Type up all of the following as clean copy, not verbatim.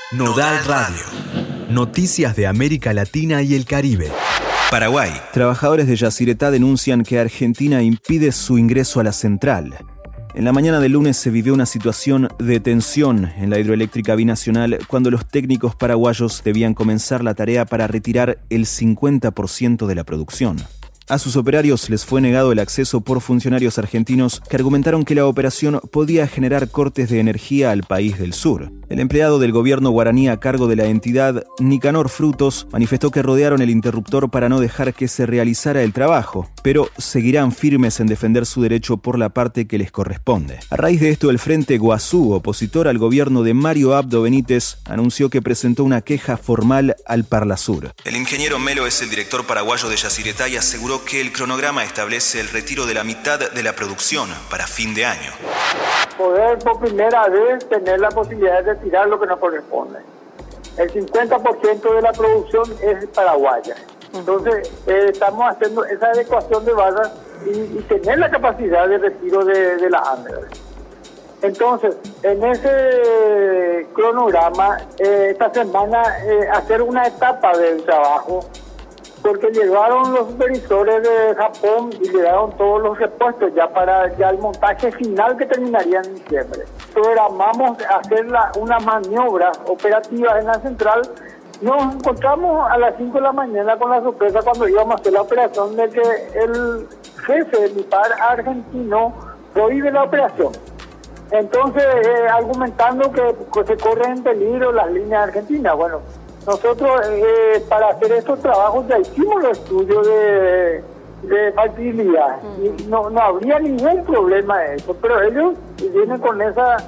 Nodal Radio. Noticias de América Latina y el Caribe. Paraguay. Trabajadores de Yacyretá denuncian que Argentina impide su ingreso a la central. En la mañana del lunes se vivió una situación de tensión en la hidroeléctrica binacional cuando los técnicos paraguayos debían comenzar la tarea para retirar el 50% de la producción. A sus operarios les fue negado el acceso por funcionarios argentinos que argumentaron que la operación podía generar cortes de energía al país del sur. El empleado del gobierno guaraní a cargo de la entidad, Nicanor Frutos, manifestó que rodearon el interruptor para no dejar que se realizara el trabajo, pero seguirán firmes en defender su derecho por la parte que les corresponde. A raíz de esto, el Frente Guazú, opositor al gobierno de Mario Abdo Benítez, anunció que presentó una queja formal al Parlasur. El ingeniero Melo es el director paraguayo de Yacyretá y aseguró que el cronograma establece el retiro de la mitad de la producción para fin de año. Poder por primera vez tener la posibilidad de retirar lo que nos corresponde. El 50% de la producción es paraguaya. Entonces estamos haciendo esa adecuación de barras y tener la capacidad de retiro de la ANDER. Entonces, en ese cronograma, esta semana hacer una etapa del trabajo, porque llegaron los supervisores de Japón y le dieron todos los repuestos ya el montaje final que terminaría en diciembre. Programamos hacer una maniobra operativa en la central. Nos encontramos a las 5 de la mañana con la sorpresa cuando íbamos a hacer la operación de que el jefe militar argentino prohíbe la operación. Entonces, argumentando que se corren en peligro las líneas argentinas. Bueno, nosotros para hacer estos trabajos ya hicimos los estudios de factibilidad y no habría ningún problema de eso, pero ellos vienen con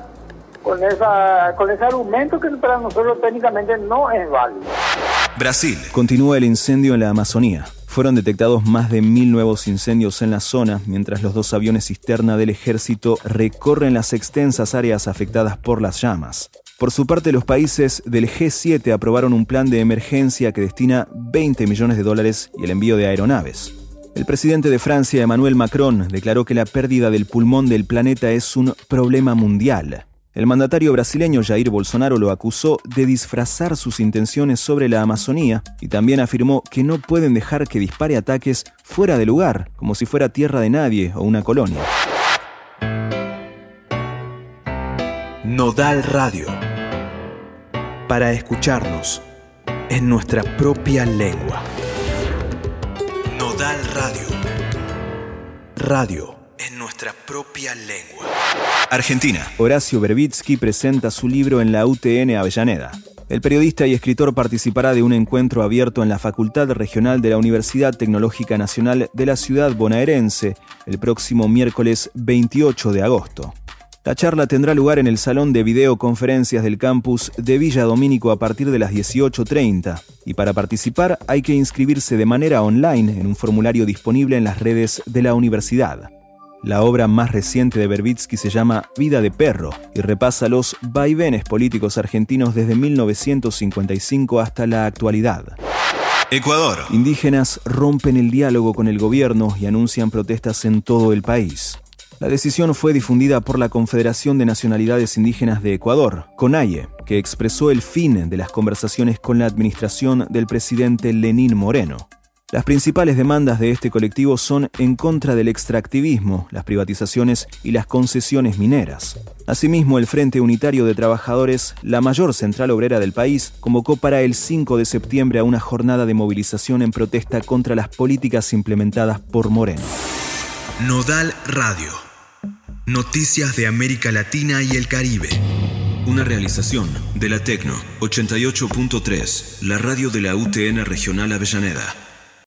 ese argumento que para nosotros técnicamente no es válido. Brasil. Continúa el incendio en la Amazonía. Fueron detectados más de 1.000 nuevos incendios en la zona, mientras los 2 aviones cisterna del ejército recorren las extensas áreas afectadas por las llamas. Por su parte, los países del G7 aprobaron un plan de emergencia que destina $20 millones y el envío de aeronaves. El presidente de Francia, Emmanuel Macron, declaró que la pérdida del pulmón del planeta es un problema mundial. El mandatario brasileño Jair Bolsonaro lo acusó de disfrazar sus intenciones sobre la Amazonía y también afirmó que no pueden dejar que dispare ataques fuera de lugar, como si fuera tierra de nadie o una colonia. Nodal Radio. Para escucharnos en nuestra propia lengua. Nodal Radio. Radio en nuestra propia lengua. Argentina. Horacio Verbitsky presenta su libro en la UTN Avellaneda. El periodista y escritor participará de un encuentro abierto en la Facultad Regional de la Universidad Tecnológica Nacional de la ciudad bonaerense el próximo miércoles 28 de agosto. La charla tendrá lugar en el Salón de Videoconferencias del campus de Villa Domínico a partir de las 18:30 y para participar hay que inscribirse de manera online en un formulario disponible en las redes de la universidad. La obra más reciente de Verbitsky se llama Vida de Perro y repasa los vaivenes políticos argentinos desde 1955 hasta la actualidad. Ecuador. Indígenas rompen el diálogo con el gobierno y anuncian protestas en todo el país. La decisión fue difundida por la Confederación de Nacionalidades Indígenas de Ecuador, CONAIE, que expresó el fin de las conversaciones con la administración del presidente Lenín Moreno. Las principales demandas de este colectivo son en contra del extractivismo, las privatizaciones y las concesiones mineras. Asimismo, el Frente Unitario de Trabajadores, la mayor central obrera del país, convocó para el 5 de septiembre a una jornada de movilización en protesta contra las políticas implementadas por Moreno. Nodal Radio. Noticias de América Latina y el Caribe. Una realización de la Tecno 88.3, la radio de la UTN Regional Avellaneda.